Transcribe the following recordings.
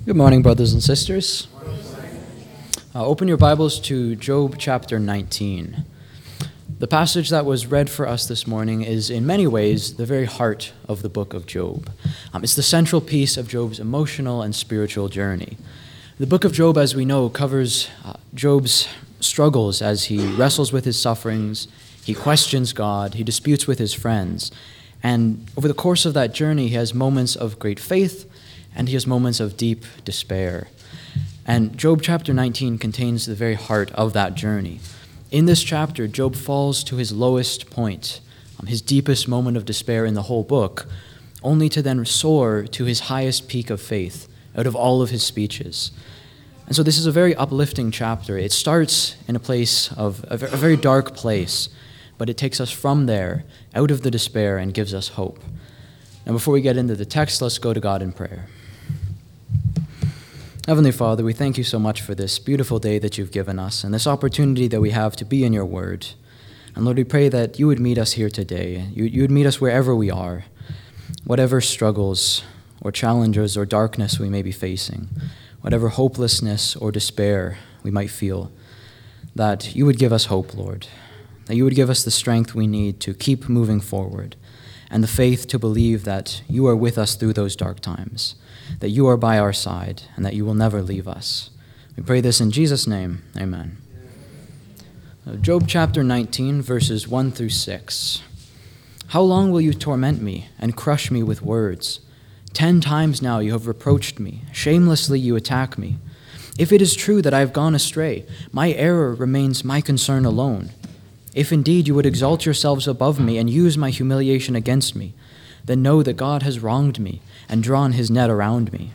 Good morning, brothers and sisters. Open your Bibles to Job chapter 19. The passage that was read for us this morning is in many ways the very heart of the book of Job. It's the central piece of Job's emotional and spiritual journey. The book of Job, as we know, covers Job's struggles as he wrestles with his sufferings, he questions God, he disputes with his friends. And over the course of that journey, he has moments of great faith and he has moments of deep despair. And Job chapter 19 contains the very heart of that journey. In this chapter, Job falls to his lowest point, his deepest moment of despair in the whole book, only to then soar to his highest peak of faith out of all of his speeches. And so this is a very uplifting chapter. It starts in a place of a very dark place, but it takes us from there, out of the despair, and gives us hope. Now, before we get into the text, let's go to God in prayer. Heavenly Father, we thank you so much for this beautiful day that you've given us and this opportunity that we have to be in your word. And Lord, we pray that you would meet us here today. You would meet us wherever we are, whatever struggles or challenges or darkness we may be facing, whatever hopelessness or despair we might feel, that you would give us hope, Lord, that you would give us the strength we need to keep moving forward and the faith to believe that you are with us through those dark times, that you are by our side, and that you will never leave us. We pray this in Jesus' name. Amen. Job chapter 19, verses 1 through 6. How long will you torment me and crush me with words? 10 times now you have reproached me. Shamelessly you attack me. If it is true that I have gone astray, my error remains my concern alone. If indeed you would exalt yourselves above me and use my humiliation against me, then know that God has wronged me and drawn his net around me.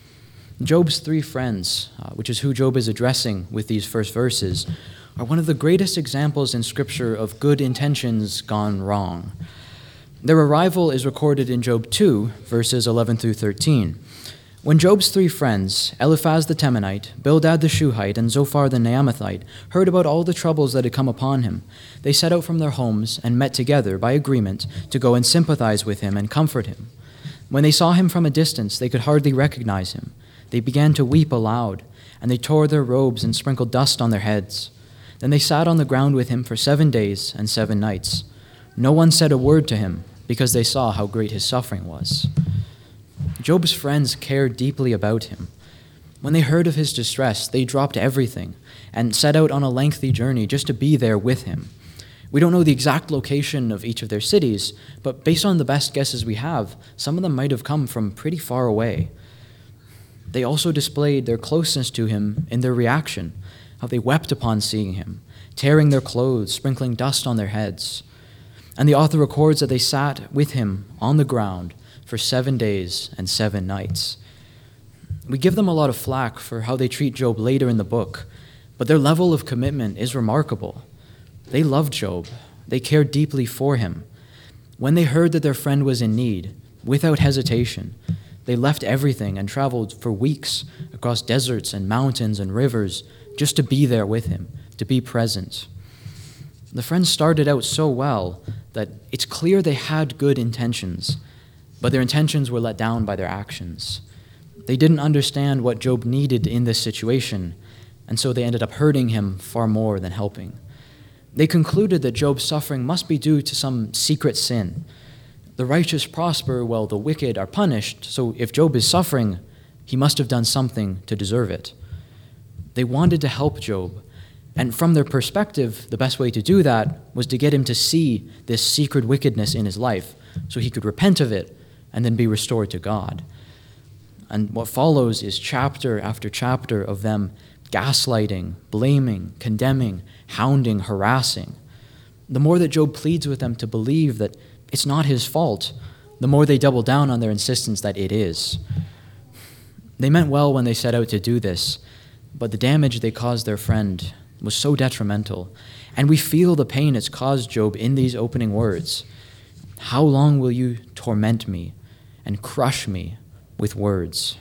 Job's three friends, which is who Job is addressing with these first verses, are one of the greatest examples in Scripture of good intentions gone wrong. Their arrival is recorded in Job 2, verses 11 through 13. When Job's three friends, Eliphaz the Temanite, Bildad the Shuhite, and Zophar the Naamathite, heard about all the troubles that had come upon him, they set out from their homes and met together by agreement to go and sympathize with him and comfort him. When they saw him from a distance, they could hardly recognize him. They began to weep aloud, and they tore their robes and sprinkled dust on their heads. Then they sat on the ground with him for 7 days and 7 nights. No one said a word to him, because they saw how great his suffering was. Job's friends cared deeply about him. When they heard of his distress, they dropped everything and set out on a lengthy journey just to be there with him. We don't know the exact location of each of their cities, but based on the best guesses we have, some of them might have come from pretty far away. They also displayed their closeness to him in their reaction, how they wept upon seeing him, tearing their clothes, sprinkling dust on their heads. And the author records that they sat with him on the ground for 7 days and 7 nights. We give them a lot of flack for how they treat Job later in the book, but their level of commitment is remarkable. They loved Job. They cared deeply for him. When they heard that their friend was in need, without hesitation, they left everything and traveled for weeks across deserts and mountains and rivers just to be there with him, to be present. The friends started out so well that it's clear they had good intentions, but their intentions were let down by their actions. They didn't understand what Job needed in this situation, and so they ended up hurting him far more than helping. They concluded that Job's suffering must be due to some secret sin. The righteous prosper while the wicked are punished, so if Job is suffering, he must have done something to deserve it. They wanted to help Job, and from their perspective, the best way to do that was to get him to see this secret wickedness in his life so he could repent of it and then be restored to God. And what follows is chapter after chapter of them gaslighting, blaming, condemning, hounding, harassing. The more that Job pleads with them to believe that it's not his fault, the more they double down on their insistence that it is. They meant well when they set out to do this, but the damage they caused their friend was so detrimental, and we feel the pain it's caused Job in these opening words. How long will you torment me and crush me with words?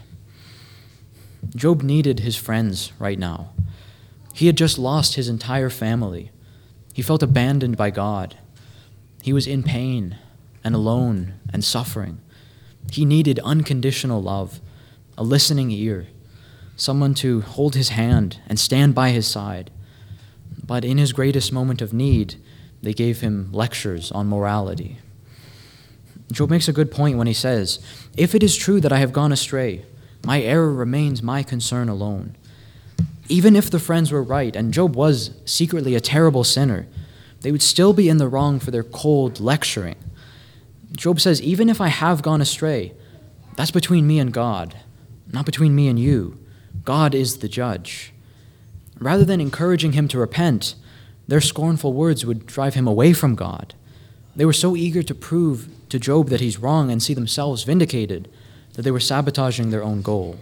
Job needed his friends right now. He had just lost his entire family. He felt abandoned by God. He was in pain and alone and suffering. He needed unconditional love, a listening ear, someone to hold his hand and stand by his side. But in his greatest moment of need, they gave him lectures on morality. Job makes a good point when he says, "If it is true that I have gone astray, my error remains my concern alone." Even if the friends were right, and Job was secretly a terrible sinner, they would still be in the wrong for their cold lecturing. Job says, even if I have gone astray, that's between me and God, not between me and you. God is the judge. Rather than encouraging him to repent, their scornful words would drive him away from God. They were so eager to prove to Job that he's wrong and see themselves vindicated that they were sabotaging their own goal.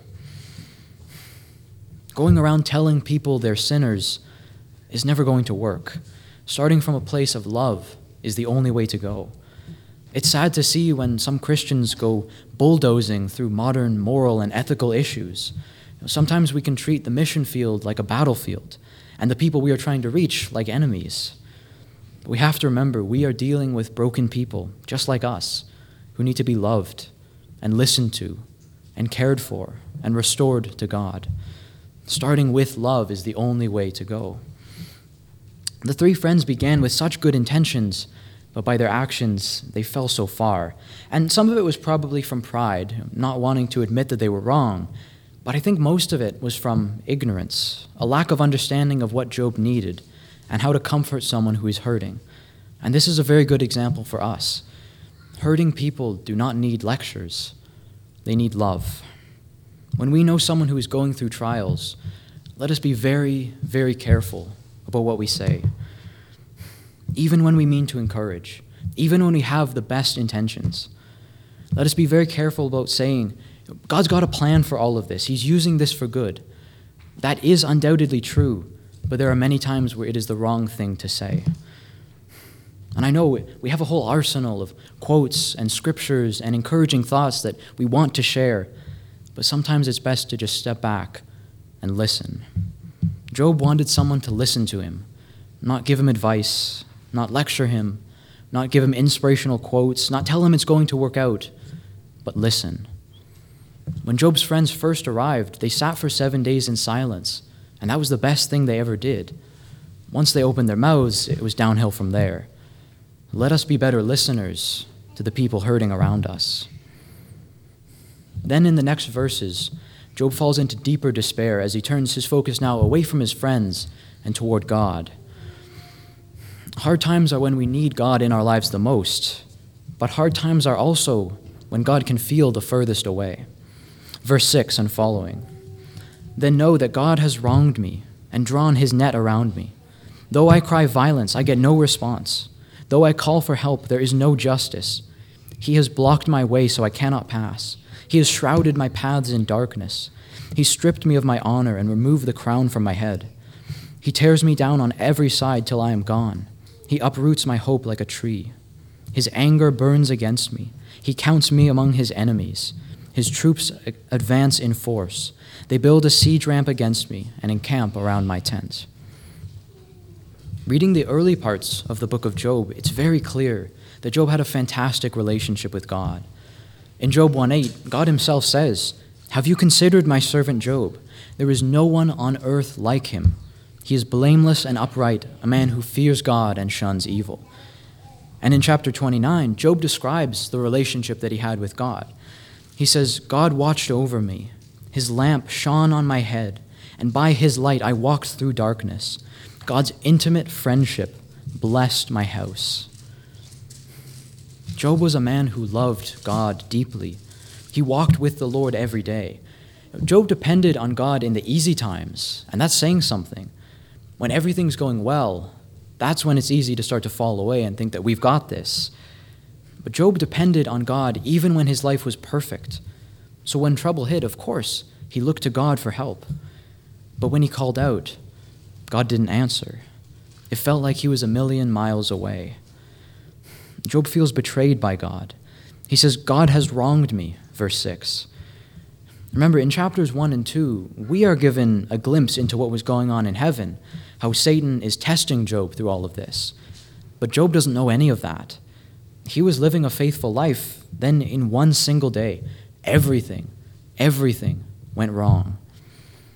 Going around telling people they're sinners is never going to work. Starting from a place of love is the only way to go. It's sad to see when some Christians go bulldozing through modern moral and ethical issues. Sometimes we can treat the mission field like a battlefield and the people we are trying to reach like enemies. But we have to remember we are dealing with broken people, just like us, who need to be loved and listened to and cared for and restored to God. Starting with love is the only way to go. The three friends began with such good intentions, but by their actions, they fell so far. And some of it was probably from pride, not wanting to admit that they were wrong. But I think most of it was from ignorance, a lack of understanding of what Job needed and how to comfort someone who is hurting. And this is a very good example for us. Hurting people do not need lectures. They need love. When we know someone who is going through trials, let us be very, very careful about what we say. Even when we mean to encourage, even when we have the best intentions, let us be very careful about saying, God's got a plan for all of this. He's using this for good. That is undoubtedly true, but there are many times where it is the wrong thing to say. And I know we have a whole arsenal of quotes and scriptures and encouraging thoughts that we want to share, but sometimes it's best to just step back and listen. Job wanted someone to listen to him, not give him advice, not lecture him, not give him inspirational quotes, not tell him it's going to work out, but listen. When Job's friends first arrived, they sat for 7 days in silence, and that was the best thing they ever did. Once they opened their mouths, it was downhill from there. Let us be better listeners to the people hurting around us. Then in the next verses, Job falls into deeper despair as he turns his focus now away from his friends and toward God. Hard times are when we need God in our lives the most, but hard times are also when God can feel the furthest away. Verse 6 and following. Then know that God has wronged me and drawn his net around me. Though I cry violence, I get no response. Though I call for help, there is no justice. He has blocked my way so I cannot pass. He has shrouded my paths in darkness. He stripped me of my honor and removed the crown from my head. He tears me down on every side till I am gone. He uproots my hope like a tree. His anger burns against me. He counts me among his enemies. His troops advance in force. They build a siege ramp against me and encamp around my tent. Reading the early parts of the book of Job, it's very clear that Job had a fantastic relationship with God. In Job 1:8, God himself says, "Have you considered my servant Job? There is no one on earth like him. He is blameless and upright, a man who fears God and shuns evil." And in chapter 29, Job describes the relationship that he had with God. He says, "God watched over me. His lamp shone on my head, and by his light I walked through darkness. God's intimate friendship blessed my house." Job was a man who loved God deeply. He walked with the Lord every day. Job depended on God in the easy times, and that's saying something. When everything's going well, that's when it's easy to start to fall away and think that we've got this. But Job depended on God even when his life was perfect. So when trouble hit, of course, he looked to God for help. But when he called out, God didn't answer. It felt like he was a million miles away. Job feels betrayed by God. He says, "God has wronged me," verse 6. Remember, in chapters 1 and 2, we are given a glimpse into what was going on in heaven, how Satan is testing Job through all of this. But Job doesn't know any of that. He was living a faithful life. Then in one single day, everything went wrong.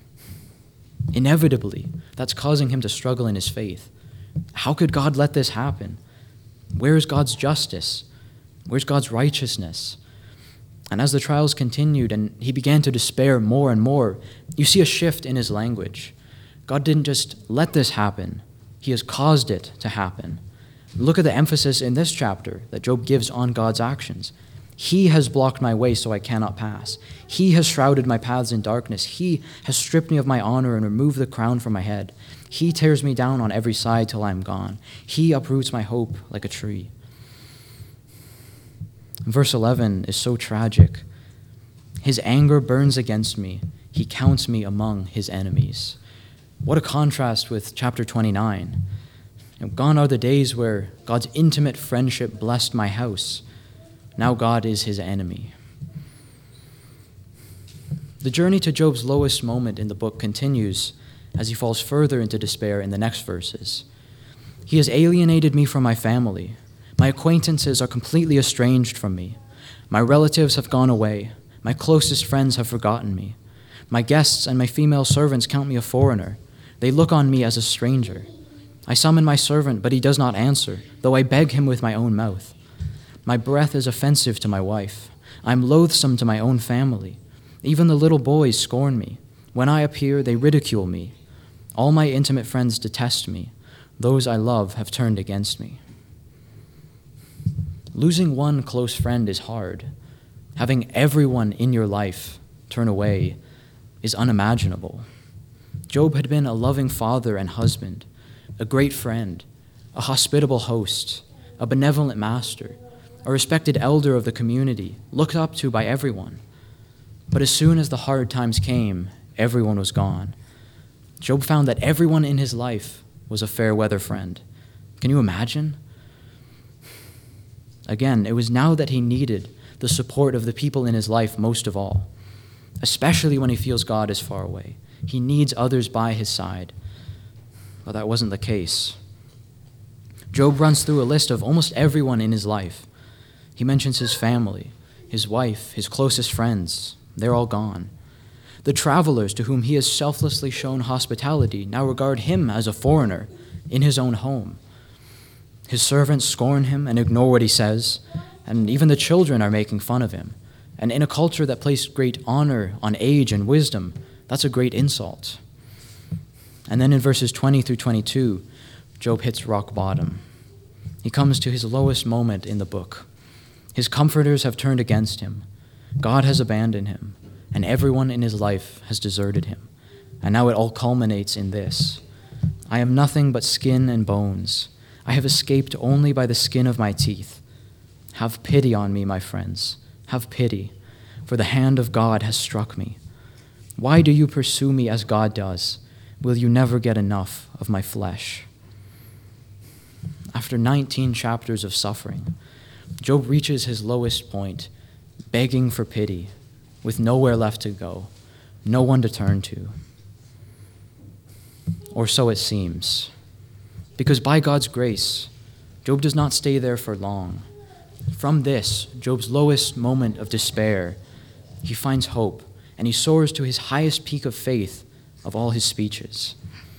Inevitably, that's causing him to struggle in his faith. How could God let this happen? Where is God's justice? Where's God's righteousness? And as the trials continued and he began to despair more and more, you see a shift in his language. God didn't just let this happen, he has caused it to happen. Look at the emphasis in this chapter that Job gives on God's actions. He has blocked my way so I cannot pass. He has shrouded my paths in darkness. He has stripped me of my honor and removed the crown from my head. He tears me down on every side till I am gone. He uproots my hope like a tree. Verse 11 is so tragic. His anger burns against me. He counts me among his enemies. What a contrast with chapter 29. Gone are the days where God's intimate friendship blessed my house. Now God is his enemy. The journey to Job's lowest moment in the book continues as he falls further into despair in the next verses. He has alienated me from my family. My acquaintances are completely estranged from me. My relatives have gone away. My closest friends have forgotten me. My guests and my female servants count me a foreigner. They look on me as a stranger. I summon my servant, but he does not answer, though I beg him with my own mouth. My breath is offensive to my wife. I am loathsome to my own family. Even the little boys scorn me. When I appear, they ridicule me. All my intimate friends detest me. Those I love have turned against me. Losing one close friend is hard. Having everyone in your life turn away is unimaginable. Job had been a loving father and husband, a great friend, a hospitable host, a benevolent master, a respected elder of the community, looked up to by everyone. But as soon as the hard times came, everyone was gone. Job found that everyone in his life was a fair-weather friend. Can you imagine? Again, it was now that he needed the support of the people in his life most of all, especially when he feels God is far away. He needs others by his side. But that wasn't the case. Job runs through a list of almost everyone in his life. He mentions his family, his wife, his closest friends. They're all gone. The travelers to whom he has selflessly shown hospitality now regard him as a foreigner in his own home. His servants scorn him and ignore what he says, and even the children are making fun of him. And in a culture that placed great honor on age and wisdom, that's a great insult. And then in verses 20 through 22, Job hits rock bottom. He comes to his lowest moment in the book. His comforters have turned against him. God has abandoned him, and everyone in his life has deserted him. And now it all culminates in this. I am nothing but skin and bones. I have escaped only by the skin of my teeth. Have pity on me, my friends. Have pity, for the hand of God has struck me. Why do you pursue me as God does? Will you never get enough of my flesh? After 19 chapters of suffering, Job reaches his lowest point, begging for pity, with nowhere left to go, no one to turn to. Or so it seems. Because by God's grace, Job does not stay there for long. From this, Job's lowest moment of despair, he finds hope, and he soars to his highest peak of faith of all his speeches.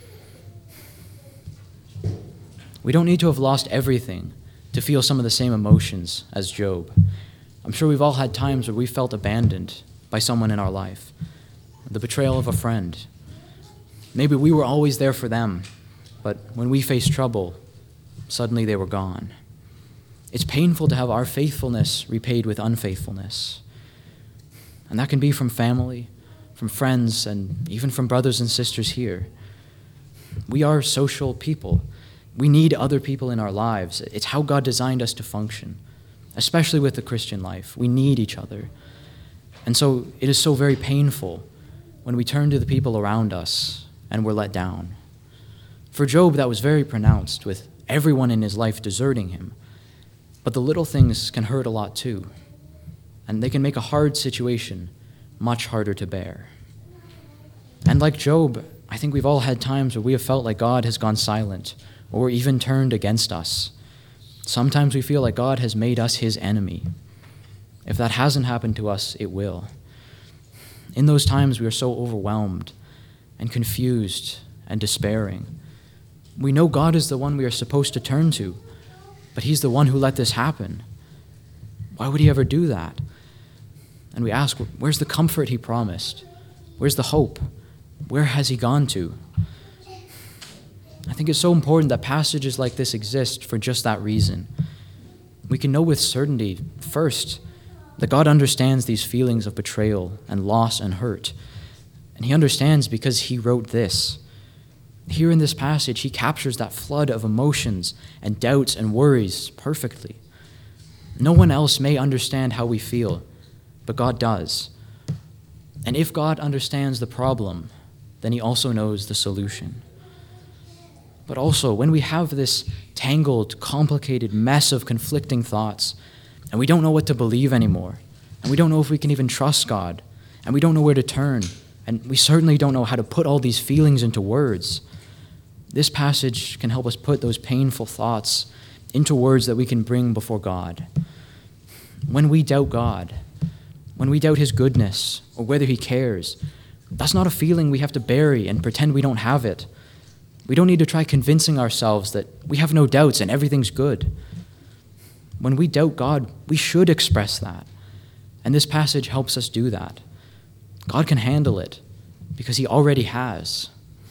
We don't need to have lost everything to feel some of the same emotions as Job. I'm sure we've all had times where we felt abandoned by someone in our life, the betrayal of a friend. Maybe we were always there for them, but when we faced trouble, suddenly they were gone. It's painful to have our faithfulness repaid with unfaithfulness. And that can be from family, from friends, and even from brothers and sisters here. We are social people. We need other people in our lives. It's how God designed us to function, especially with the Christian life. We need each other. And so it is so very painful when we turn to the people around us and we're let down. For Job, that was very pronounced, with everyone in his life deserting him. But the little things can hurt a lot too, and they can make a hard situation much harder to bear. And like Job, I think we've all had times where we have felt like God has gone silent or even turned against us. Sometimes we feel like God has made us his enemy. If that hasn't happened to us, it will. In those times, we are so overwhelmed, and confused and despairing. We know God is the one we are supposed to turn to, but he's the one who let this happen. Why would he ever do that? And we ask, where's the comfort he promised? Where's the hope? Where has he gone to? I think it's so important that passages like this exist for just that reason. We can know with certainty, first, that God understands these feelings of betrayal and loss and hurt. And he understands because he wrote this. Here in this passage, he captures that flood of emotions and doubts and worries perfectly. No one else may understand how we feel, but God does. And if God understands the problem, then he also knows the solution. But also, when we have this tangled, complicated mess of conflicting thoughts, and we don't know what to believe anymore, and we don't know if we can even trust God, and we don't know where to turn, and we certainly don't know how to put all these feelings into words, this passage can help us put those painful thoughts into words that we can bring before God. When we doubt God, when we doubt his goodness, or whether he cares, that's not a feeling we have to bury and pretend we don't have it. We don't need to try convincing ourselves that we have no doubts and everything's good. When we doubt God, we should express that. And this passage helps us do that. God can handle it because he already has.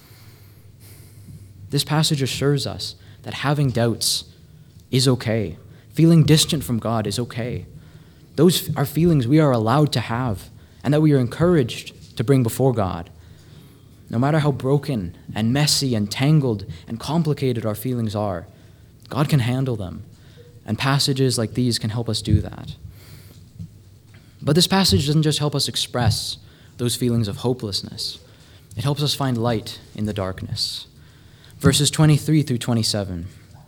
This passage assures us that having doubts is okay. Feeling distant from God is okay. Those are feelings we are allowed to have and that we are encouraged to bring before God. No matter how broken and messy and tangled and complicated our feelings are, God can handle them, and passages like these can help us do that. But this passage doesn't just help us express those feelings of hopelessness. It helps us find light in the darkness. Verses 23 through 27.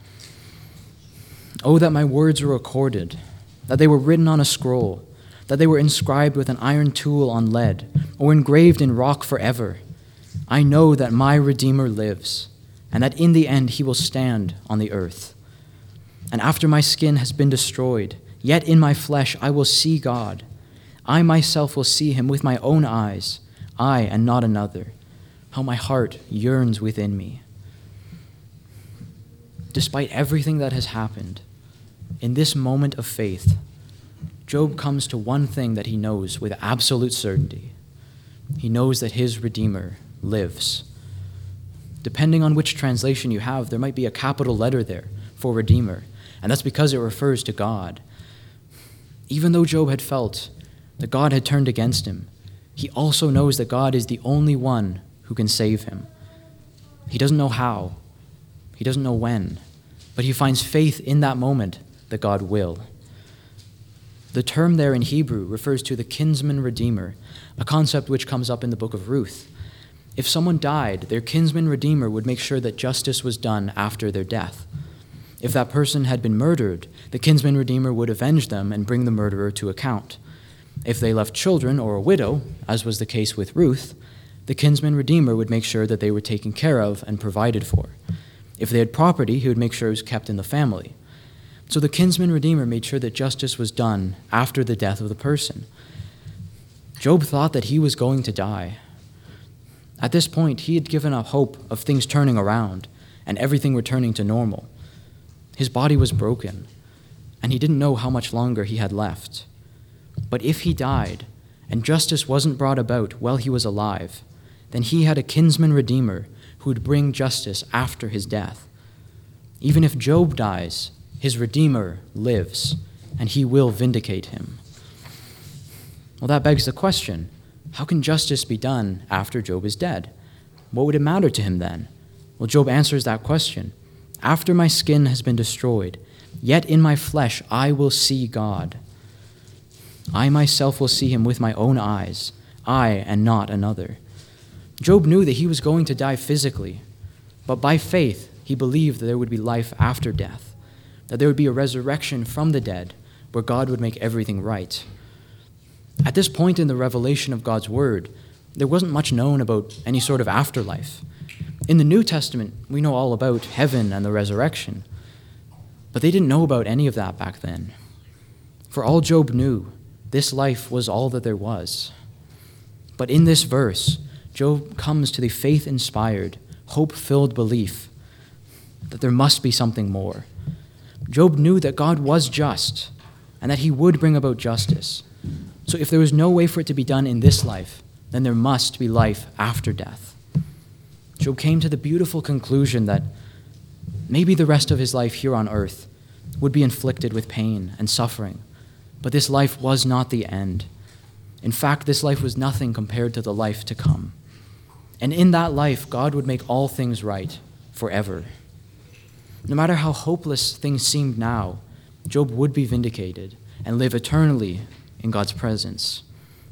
Oh, that my words were recorded, that they were written on a scroll, that they were inscribed with an iron tool on lead, or engraved in rock forever. I know that my Redeemer lives, and that in the end he will stand on the earth. And after my skin has been destroyed, yet in my flesh I will see God. I myself will see him with my own eyes, I and not another. How my heart yearns within me. Despite everything that has happened, in this moment of faith, Job comes to one thing that he knows with absolute certainty. He knows that his Redeemer lives. Depending on which translation you have, there might be a capital letter there for Redeemer, and that's because it refers to God. Even though Job had felt that God had turned against him, he also knows that God is the only one who can save him. He doesn't know how, he doesn't know when, but he finds faith in that moment that God will. The term there in Hebrew refers to the kinsman redeemer, a concept which comes up in the book of Ruth. If someone died, their kinsman redeemer would make sure that justice was done after their death. If that person had been murdered, the kinsman redeemer would avenge them and bring the murderer to account. If they left children or a widow, as was the case with Ruth, the kinsman redeemer would make sure that they were taken care of and provided for. If they had property, he would make sure it was kept in the family. So the kinsman redeemer made sure that justice was done after the death of the person. Job thought that he was going to die. At this point, he had given up hope of things turning around and everything returning to normal. His body was broken, and he didn't know how much longer he had left. But if he died, and justice wasn't brought about while he was alive, then he had a kinsman redeemer who would bring justice after his death. Even if Job dies, his Redeemer lives, and he will vindicate him. Well, that begs the question, how can justice be done after Job is dead? What would it matter to him then? Well, Job answers that question. After my skin has been destroyed, yet in my flesh I will see God. I myself will see him with my own eyes, I and not another. Job knew that he was going to die physically, but by faith he believed that there would be life after death, that there would be a resurrection from the dead where God would make everything right. At this point in the revelation of God's word, there wasn't much known about any sort of afterlife. In the New Testament, we know all about heaven and the resurrection, but they didn't know about any of that back then. For all Job knew, this life was all that there was. But in this verse, Job comes to the faith-inspired, hope-filled belief that there must be something more. Job knew that God was just and that he would bring about justice. So if there was no way for it to be done in this life, then there must be life after death. Job came to the beautiful conclusion that maybe the rest of his life here on earth would be inflicted with pain and suffering, but this life was not the end. In fact, this life was nothing compared to the life to come. And in that life, God would make all things right forever. No matter how hopeless things seemed now, Job would be vindicated and live eternally in God's presence.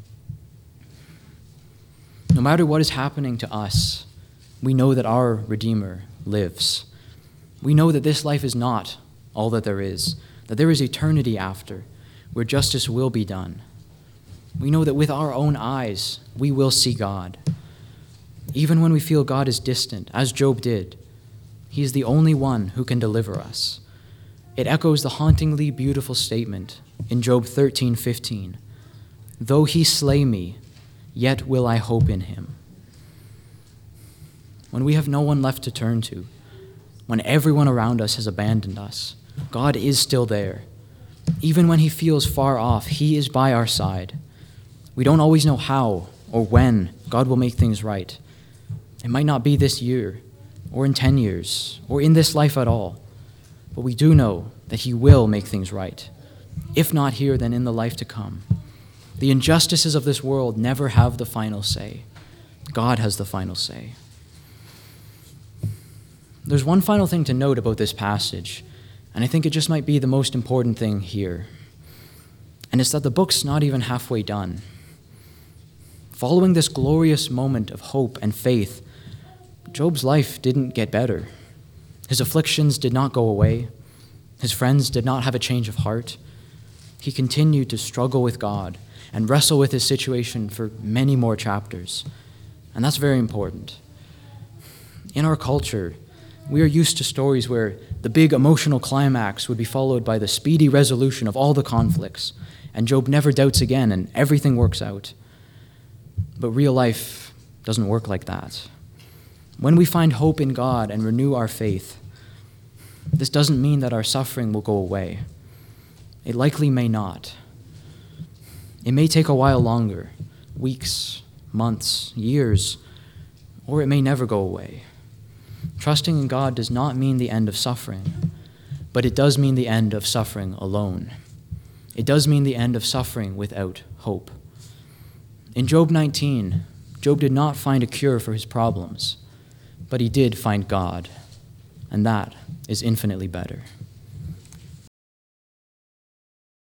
No matter what is happening to us, we know that our Redeemer lives. We know that this life is not all that there is, that there is eternity after, where justice will be done. We know that with our own eyes, we will see God. Even when we feel God is distant, as Job did, he is the only one who can deliver us. It echoes the hauntingly beautiful statement in Job 13:15. Though he slay me, yet will I hope in him. When we have no one left to turn to, when everyone around us has abandoned us, God is still there. Even when he feels far off, he is by our side. We don't always know how or when God will make things right. It might not be this year, or in 10 years, or in this life at all. But we do know that he will make things right. If not here, then in the life to come. The injustices of this world never have the final say. God has the final say. There's one final thing to note about this passage, and I think it just might be the most important thing here. And it's that the book's not even halfway done. Following this glorious moment of hope and faith, Job's life didn't get better. His afflictions did not go away. His friends did not have a change of heart. He continued to struggle with God and wrestle with his situation for many more chapters. And that's very important. In our culture, we are used to stories where the big emotional climax would be followed by the speedy resolution of all the conflicts, and Job never doubts again and everything works out. But real life doesn't work like that. When we find hope in God and renew our faith, this doesn't mean that our suffering will go away. It likely may not. It may take a while longer, weeks, months, years, or it may never go away. Trusting in God does not mean the end of suffering, but it does mean the end of suffering alone. It does mean the end of suffering without hope. In Job 19, Job did not find a cure for his problems, but he did find God, and that is infinitely better.